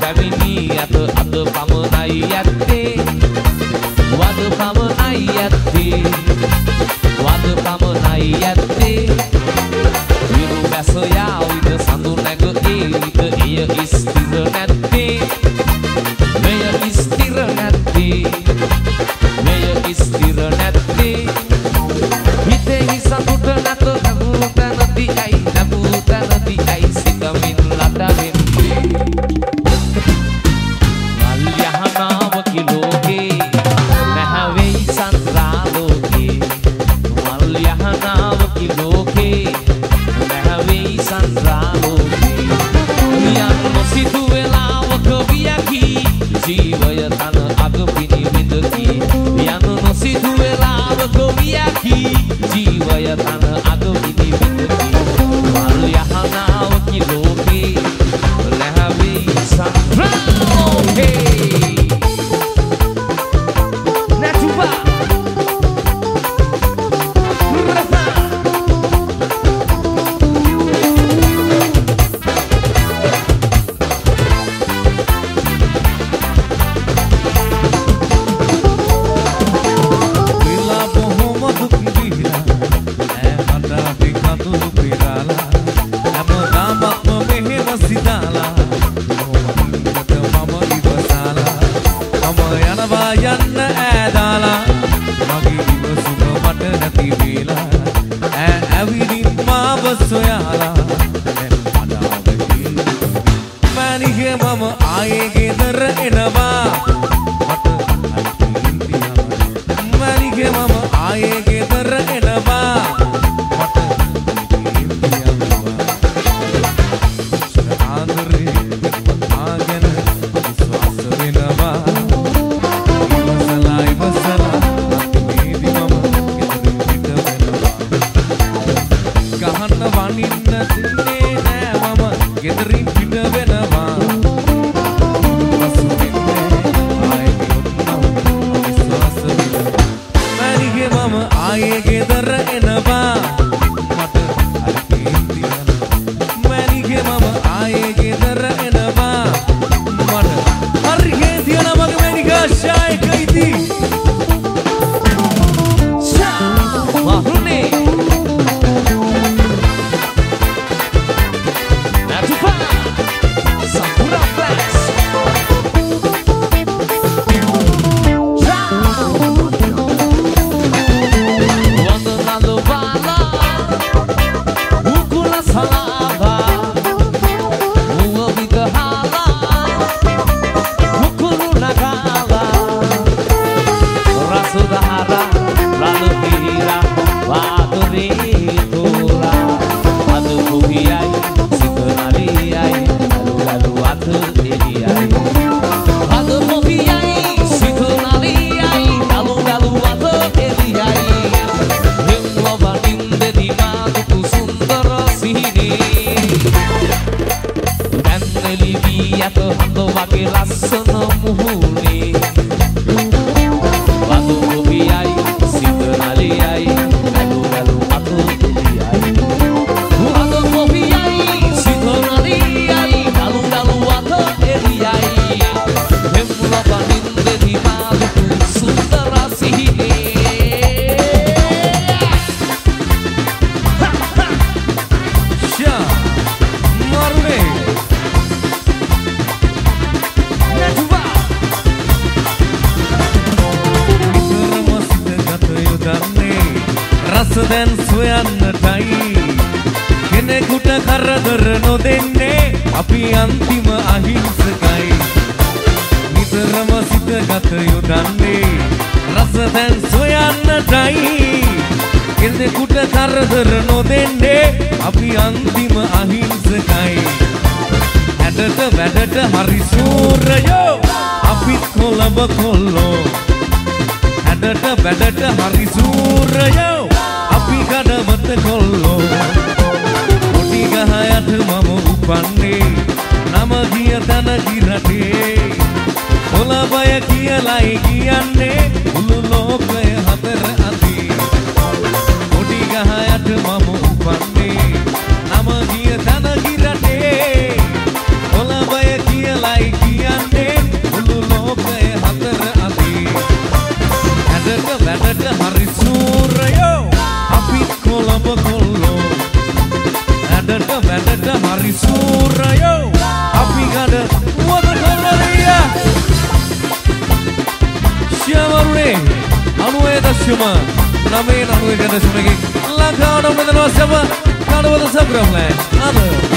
පැමිණි ඇත අද පමණයි ඇත්තේ වද පමණයි ඇත්තේ වද පමණයි ඇත්තේ විරු බැස යාවිද සඳු නැග ඒවිද එය ස්ථිර නැත්තේ මෙය ස්ථිර නැත්තේ මෙය ස්ථිර නැත්තේ හිතෙහි සතුට නැත නැබූ තැනදී ඇයි නැබූ තැනදී ඇයි සිතමින් ලඩවෙන්නේ මල් යහනාවකි ලෝකේ නැහැවෙයි සංරාලෝකේ මල් යහනාවකි ලෝකේ නැහැවෙයි සංරාලෝකේ යම් නොසිතු වෙලාවක වියකි ජීවය තන අග පිනිවිදකි යම් නොසිතු වෙලාවක වියකි ජීවය තන අග පිනිවිදකි මල් යහනාවකි ලෝකේ නැහැවෙයි සංරාලෝකේ Like Surayo api kada watercolor Syamarune anu eta syama name anu eta syama langkah anu menawa siapa kalau betul sabram lah